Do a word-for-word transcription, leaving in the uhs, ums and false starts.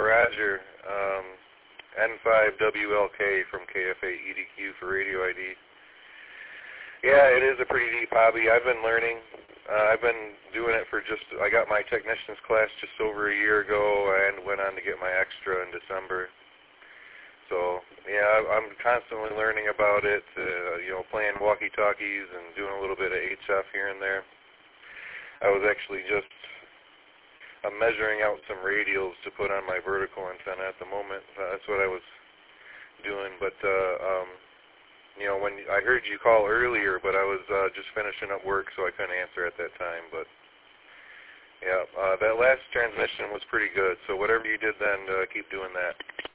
Roger. Um, N five W L K from K F A E D Q for Radio I D. Yeah, it is a pretty deep hobby. I've been learning. Uh, I've been doing it for just, I got my technician's class just over a year ago and went on to get my extra in December. So, yeah, I'm constantly learning about it, uh, you know, playing walkie-talkies and doing a little bit of H F here and there. I was actually just uh, measuring out some radials to put on my vertical antenna at the moment. Uh, that's what I was doing, but, uh, um, you know, when I heard you call earlier, but I was uh, just finishing up work, so I couldn't answer at that time. But, yeah, uh, that last transmission was pretty good, so whatever you did then, uh, keep doing that.